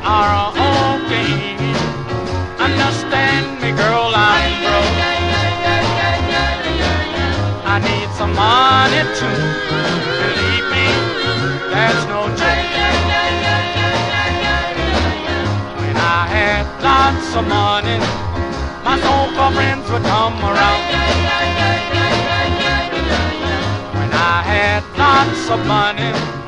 are okay. Understand me, girl, I'm broke. I need some money too. Believe me, that's no joke. When I had lots of money, my so-called friends would come around. When I had lots of money,